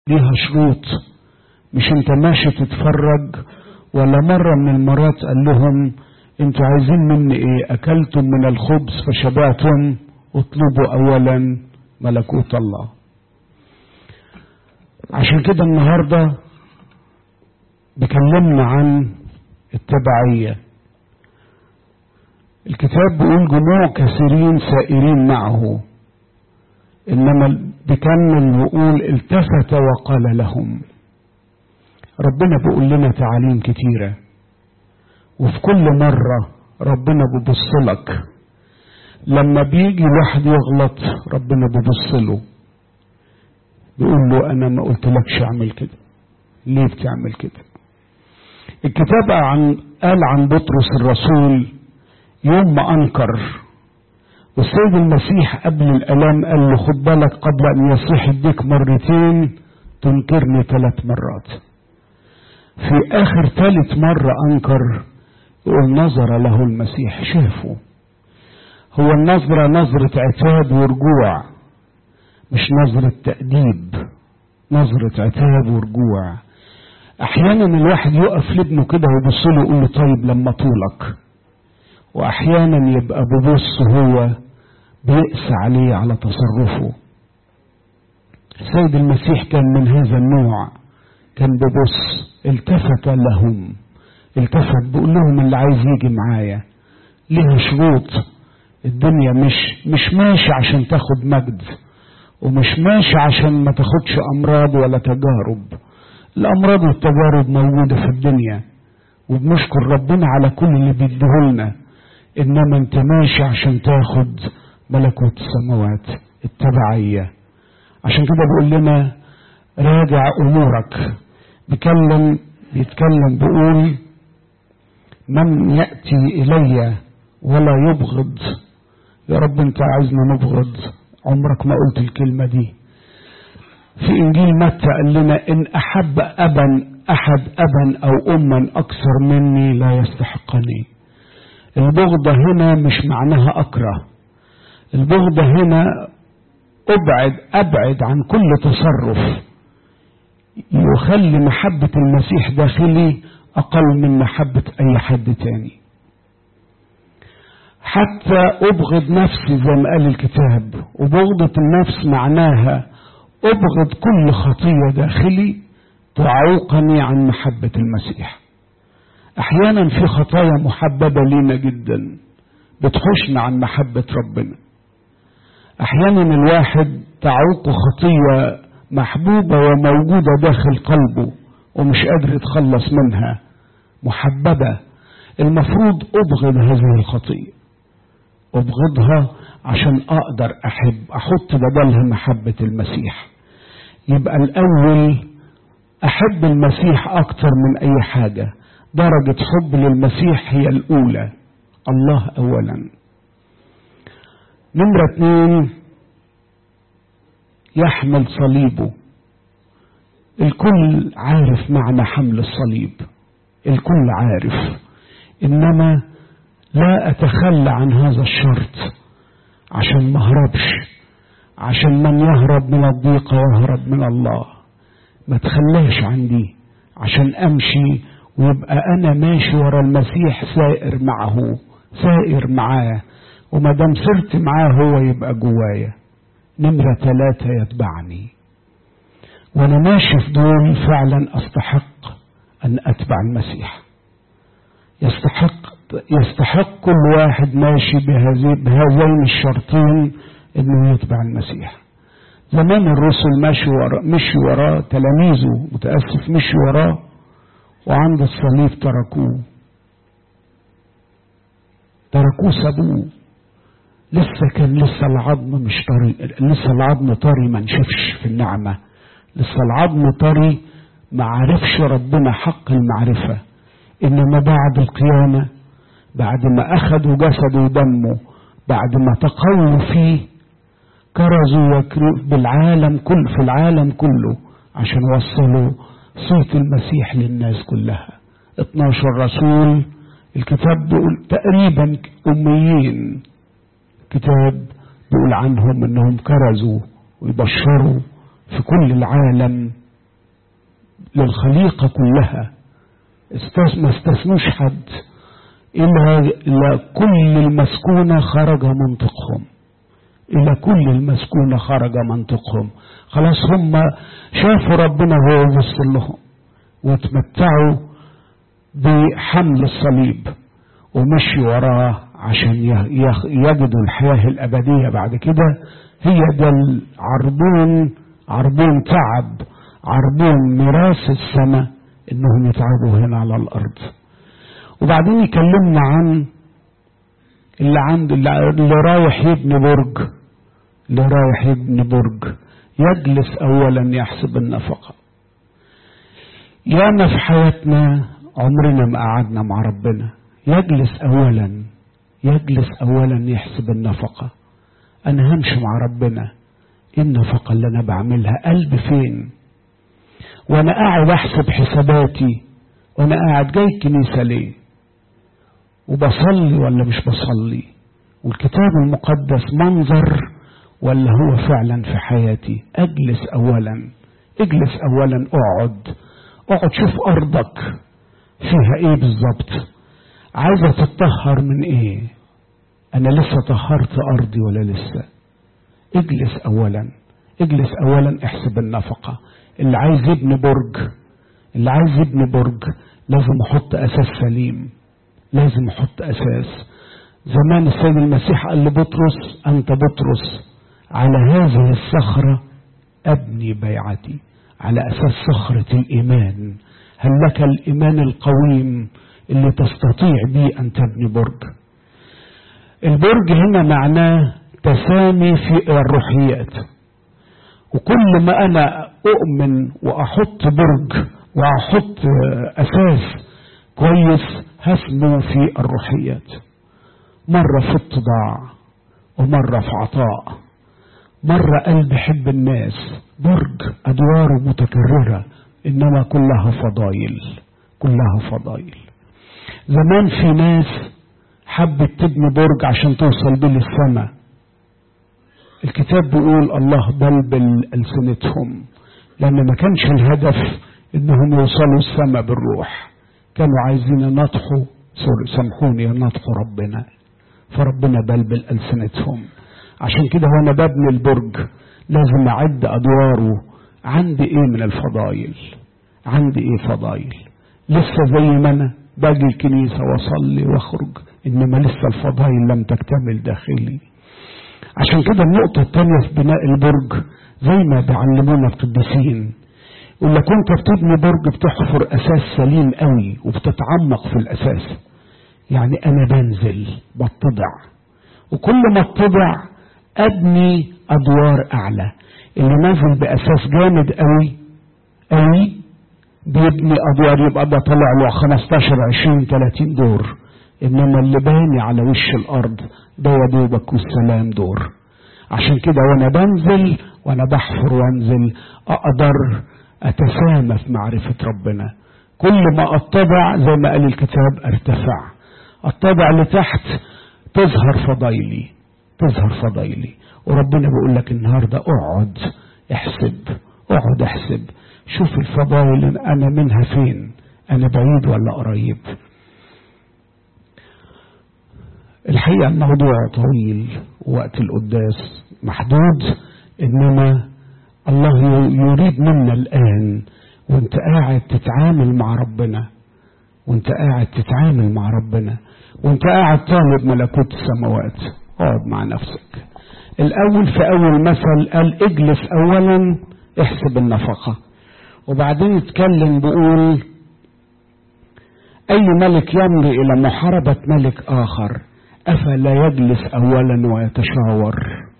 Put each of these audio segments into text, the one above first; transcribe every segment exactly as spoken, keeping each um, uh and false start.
ليها شروط، مش انت ماشي تتفرج. ولا مرة من المرات قال لهم انتوا عايزين مني ايه؟ اكلتم من الخبز فشبعتم، اطلبوا اولا ملكوت الله. عشان كده النهاردة بكلمنا عن التبعية. الكتاب بيقول جموع كثيرين سائرين معه، انما بكمل ويقول التفت وقال لهم. ربنا بيقول لنا تعاليم كتيرة، وفي كل مرة ربنا بيبص لك. لما بيجي واحد يغلط ربنا بيبص له بيقول له انا ما قلت لكش اعمل كده، ليه بتعمل كده؟ الكتاب عن قال عن بطرس الرسول يوم ما انكر، والسيد المسيح قبل الالام قال له خد بالك قبل ان يصيح الديك مرتين تنكرني ثلاث مرات. في اخر ثالث مرة انكر يقول نظر له المسيح، شافه. هو النظرة نظرة عتاب ورجوع، مش نظرة تأديب، نظرة عتاب ورجوع. احيانا الواحد يقف لابنه كده ويبص له يقول له طيب لما طولك، واحيانا يبقى ببص هو بيقسى عليه على تصرفه. السيد المسيح كان من هذا النوع، كان ببص. التفت لهم، التفت بيقول لهم اللي عايز يجي معايا ليه شروط. الدنيا مش مش ماشي عشان تاخد مجد، ومش ماشي عشان ما تاخدش امراض ولا تجارب. الامراض والتجارب موجودة في الدنيا، وبنشكر ربنا على كل اللي بيديهولنا، انما انت ماشي عشان تاخد ملكوت السماوات، التبعية. عشان كده بيقول لنا راجع امورك. بيتكلم بيتكلم بيقول من يأتي الي ولا يبغض. يا رب انت عايزنا نبغض؟ عمرك ما قلت الكلمة دي. في انجيل متى قال لنا ان احب ابا احد ابا او اما اكثر مني لا يستحقني. البغضة هنا مش معناها اكره، البغضة هنا ابعد ابعد عن كل تصرف يخلي محبة المسيح داخلي اقل من محبة اي حد تاني. حتى ابغض نفسي زي ما قال الكتاب. وبغضة النفس معناها ابغض كل خطية داخلي تعوقني عن محبة المسيح. احيانا في خطايا محببة لينا جدا بتخشنا عن محبة ربنا. احيانا الواحد تعوق خطية محبوبة وموجودة داخل قلبه ومش قادر يتخلص منها، محببة. المفروض ابغض هذه الخطية، ابغضها عشان اقدر احب، احط بدلها محبة المسيح. يبقى الاول احب المسيح اكتر من اي حاجة. درجة حب للمسيح هي الاولى، الله اولا. نمرة اتنين يحمل صليبه. الكل عارف معنى حمل الصليب، الكل عارف، انما لا اتخلى عن هذا الشرط عشان ما اهربش، عشان من يهرب من الضيقة يهرب من الله. ما تخلاش عندي عشان امشي ويبقى انا ماشي ورا المسيح، سائر معه، سائر معاه، وما دام سرت معاه هو يبقى جوايا. نمرة ثلاثة يتبعني. وانا ماشي في دول فعلا استحق ان اتبع المسيح. يستحق يستحق كل واحد ماشي بهذين الشرطين انه يتبع المسيح. زمان الرسل ماشي ورا مشي وراه، تلاميذه متأسف مشي وراه، وعند الصليب تركوه تركوه سابوه. لسه كان لسه العظم مش طري، لسه العظم طري ما نشفش في النعمة، لسه العظم طري ما عرفش ربنا حق المعرفة. انما بعد القيامة، بعد ما اخذوا جسده ودمه، بعد ما تقووا فيه، كرزوا بالعالم كل في العالم كله عشان وصلوا صوت المسيح للناس كلها. اتناشر رسول، الكتاب بيقول تقريبا اميين، الكتاب بيقول عنهم انهم كرزوا ويبشروا في كل العالم للخليقة كلها، ما استثنوش حد، إلى إلى كل المسكونة خرج منطقهم، إلى كل المسكونة خرج منطقهم. خلاص هم شافوا ربنا هو وصل لهم وتمتعوا بحمل الصليب ومشوا وراه عشان يجدوا الحياة الأبدية بعد كده. هي ده العربون، عربون تعب، عربون ميراث السماء، إنهم يتعبوا هنا على الأرض. وبعدين يكلمنا عن اللي عنده اللي رايح يبني برج، اللي رايح يبني برج يجلس أولا يحسب النفقة. يانا في حياتنا عمرنا ما قعدنا مع ربنا. يجلس أولا، يجلس أولا يحسب النفقة. أنا همشي مع ربنا، إيه النفقة اللي أنا بعملها؟ قلبي فين؟ وأنا قاعد أحسب حساباتي، وأنا قاعد جاي الكنيسة ليه؟ وبصلي ولا مش بصلي؟ والكتاب المقدس منظر ولا هو فعلا في حياتي؟ أجلس أولا، اجلس أولا، اقعد اقعد شوف أرضك فيها إيه بالظبط، عايزة تتطهر من إيه؟ أنا لسه طهرت أرضي ولا لسه؟ اجلس أولا، اجلس أولا احسب النفقة. اللي عايز يبني برج، اللي عايز يبني برج لازم يحط أساس سليم، لازم يحط أساس. زمان السيد المسيح قال لبطرس: أنت بطرس، على هذه الصخرة أبني بيعتي. على أساس صخرة الإيمان. هل لك الإيمان القويم اللي تستطيع به أن تبني برج؟ البرج هنا معناه تسامي في الروحيات. وكل ما أنا أؤمن وأحط برج وأحط أساس كويس هسمو في الروحيات. مرة في اتضاع، ومرة في عطاء، مرة قلب حب الناس. برج أدواره متكررة إنما كلها فضايل، كلها فضايل. زمان في ناس حبت تبني برج عشان توصل بيه للسماء. الكتاب بيقول الله بلبل ألسنتهم، لأن ما كانش الهدف إنهم يوصلوا السماء بالروح، كانوا عايزين ينطحوا، سامحوني، ينطحوا ربنا، فربنا بلبل ألسنتهم. عشان كده وانا ببني البرج لازم اعد ادواره. عندي ايه من الفضائل؟ عندي ايه فضائل؟ لسه زي ما انا باجي الكنيسة واصلي واخرج، انما لسه الفضائل لم تكتمل داخلي. عشان كده النقطة الثانية في بناء البرج زي ما بيعلمونا القديسين، يقول لك انت بتبني برج بتحفر اساس سليم قوي وبتتعمق في الاساس. يعني انا بنزل بتضع، وكل ما اتضع ابني ادوار اعلى. اللي نازل باساس جامد قوي قوي بيبني ادوار يبقى ده طلع له خمستاشر عشرين تلاتين دور، انما اللي باني على وش الارض ده يا دوبك والسلام دور. عشان كده وانا بنزل وانا بحفر وانزل اقدر اتسامى في معرفة ربنا. كل ما اتضع زي ما قال الكتاب ارتفع، اتضع لتحت تظهر فضايلي، تظهر فضايلي. وربنا بيقول لك النهارده اقعد احسب، اقعد احسب، شوف الفضائل انا منها فين، انا بعيد ولا قريب. الحقيقة الموضوع طويل ووقت القداس محدود، انما الله يريد منا الان وانت قاعد تتعامل مع ربنا، وانت قاعد تتعامل مع ربنا وانت قاعد طالب ملكوت السماوات، اقعد مع نفسك الاول. في اول مثل قال اجلس اولا احسب النفقة، وبعدين يتكلم بيقول اي ملك يمضي الى محاربة ملك اخر افلا يجلس اولا ويتشاور.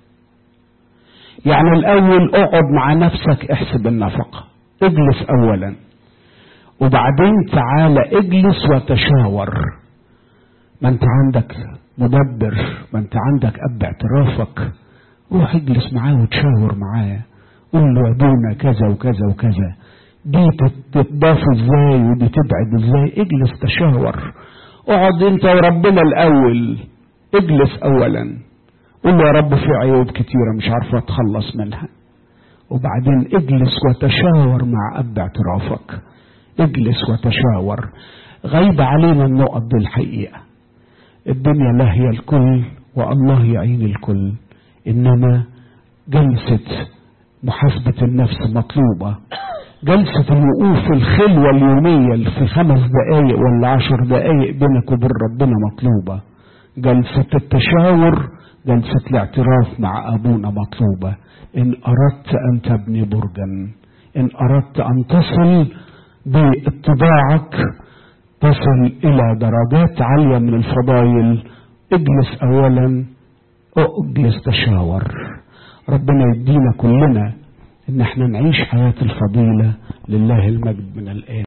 يعني الاول اقعد مع نفسك احسب النفقة، اجلس اولا، وبعدين تعالى اجلس وتشاور. ما انت عندك مدبر، ما انت عندك اب اعترافك، روح اجلس معاه وتشاور معاه، قول له يا ابونا كذا وكذا وكذا، دي تتضاف ازاي ودي تبعد ازاي. اجلس تشاور، اقعد انت وربنا الاول، اجلس اولا، قول له يا رب في عيوب كتيرة مش عارفة اتخلص منها، وبعدين اجلس وتشاور مع أب اعترافك. اجلس وتشاور. غيب علينا النقط دي الحقيقة. الدنيا لا هي الكل والله يعين الكل، إنما جلسة محاسبة النفس مطلوبة. جلسة الوقوف في الخلوة اليومية في خمس دقايق ولا عشر دقايق بينك وبين ربنا مطلوبة. جلسة التشاور، جلسة الاعتراف مع أبونا مطلوبة. إن أردت أن تبني برجا، إن أردت أن تصل باتباعك تصل إلى درجات عالية من الفضائل، اجلس أولا، اجلس تشاور. ربنا يدينا كلنا إن احنا نعيش حياة الفضيلة. لله المجد من الآن.